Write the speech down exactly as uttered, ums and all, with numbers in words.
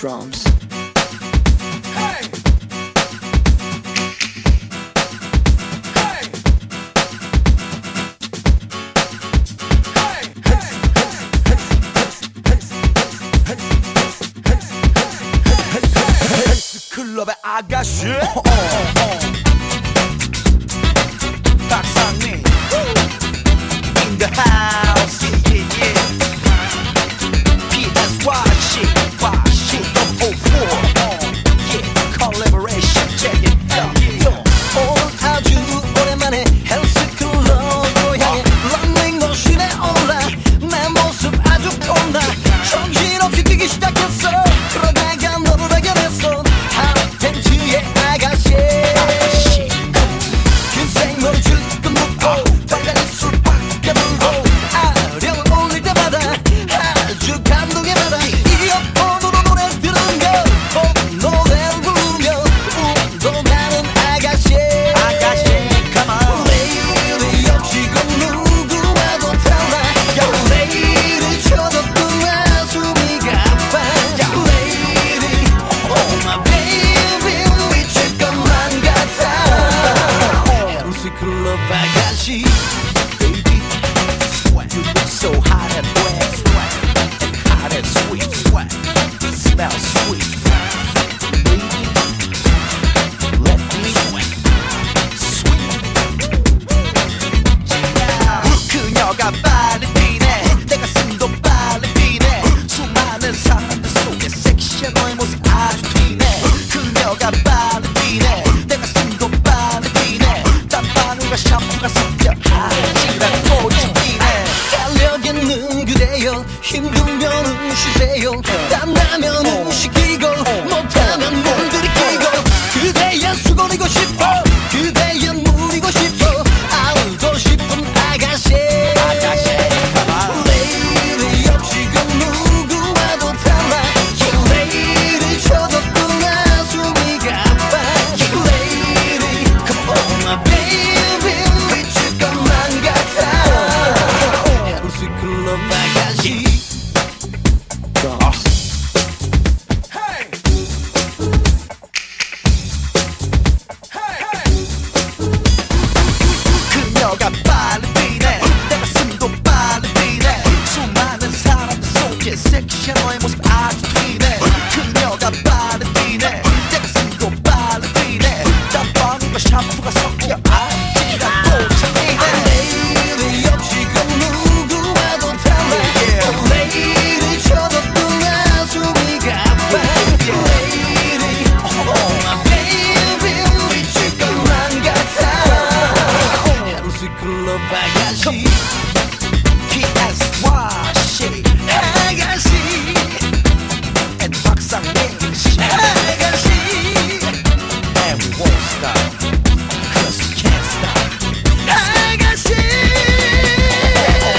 drums. 클럽의 아가씨 박상민 in the house, yeah, yeah. P S Y shit, Y shit, oh four, yeah, collaboration, check it out, yeah. 오늘 아주 오랜만에 헬스클럽으로 향해 런닝 머신에 올라 내 모습 아주 꼰다 정신없이 뛰기 시작했어. 그러다가 너를 발견했어. 핫텐츠의 아가씨 그 생머리 질끈 묶고 빨간 입술 밖에 물고 아령을 올릴 때마다 아주 감동에 받아 이어폰으로 노래 들은 걸 노래를 부르며 운동하는 아가씨 아가씨, come on. 레이디 없이건 누구와도 달라 야 레이디 쳐졌구나 숨이 가빠 야 레이디 oh my baby 미칠 것만 같아 헬스클럽 아가씨 Baby, sweat, you look so hot and wet, sweat, hot and sweet, sweat, smell sweet, baby, let me sweet. 그녀가 빨리 피네, 내 가슴도 빨리 피네. 수많은 사람들 속에 섹시한 너의 모습 아주 튀네. 그녀가 빨리 피네, 내 가슴도 빨리 피네. 땀방울과 샴푸가 섞여 아찔한 꽃이 피네. 달려있는 그대여 힘들면은 쉬세요. 땀나면은 식히고 못하면 몸 들이키고 그대의 수건이고 싶어 그대의 물이고 싶어 알고 싶은 아가씨 아가씨, come on. 레이디 없이 그 누구와도 달라 이 레이디 쳐졌구나 숨이 가빠 이 레이디 come on my baby 미칠 것만 같아 헬스클럽 아가씨 그녀가 빨리 피네, 내 가슴도 빨리 피네. 수많은 사람들 속에 섹시한 너의 모습 아주 튀네. 그녀가 빨리 피네, 내 가슴도 빨리 피네. 땀방울과 샴푸가 섞여